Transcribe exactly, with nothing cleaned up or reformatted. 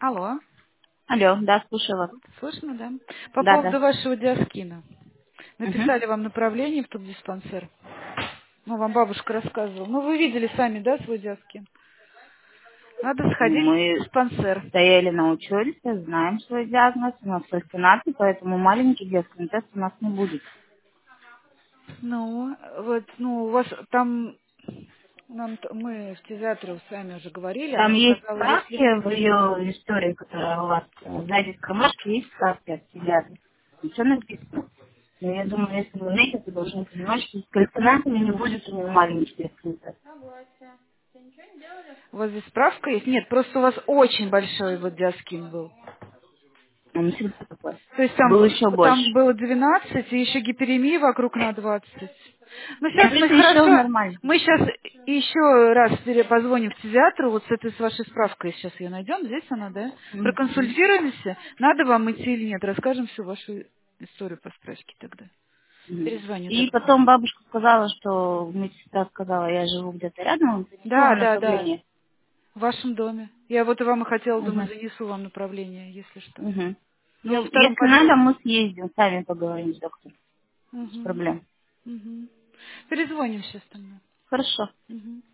Алло, Алло, да, слушаю вас. слышно, да? По Да, поводу да. вашего диаскина. Угу. Написали вам направление в тубдиспансер. Ну, вам бабушка рассказывала. Ну, вы видели сами, да, свой диаскин? Надо сходить в Мы диспансер. стояли на учете, знаем свой диагноз, у нас фальцинаты, поэтому маленький детский тест у нас не будет. Ну, вот, ну, у вас там, нам, т- мы в фтизиатру с вами уже говорили, Там она есть сказала, если... справки в ее истории, которая у вас э, сзади в кармашке, есть справки от педиатра. Ничего написано. Но я думаю, если вы метите, вы должны понимать, что с фальцинатами не будет у него маленький детский тест. У вас здесь справка есть? Нет, просто у вас очень большой вот диаскин был. Он всегда такой. То есть там, Был еще там больше. было двенадцать и еще гиперемия вокруг на двадцать. Ну, Но сейчас мы это еще хорошо, нормально. мы сейчас еще раз пере- позвоним к педиатру, вот с этой с вашей справкой сейчас ее найдем, здесь она, да? Мгм. Проконсультируемся, надо вам идти или нет, расскажем всю вашу историю по справке тогда. Мгм. Перезвоню И тогда. потом бабушка сказала, что медсестра сказала, я живу где-то рядом, принесу Да, вам да, да, направление. в вашем доме. Я вот и вам и хотела, думаю, Угу. занесу вам направление, если что. Угу. Я Ну, во втором если надо, подъезде. мы съездим, сами поговорим с доктором. Без Угу. проблем. Угу. Перезвоним сейчас тогда. Хорошо. Угу.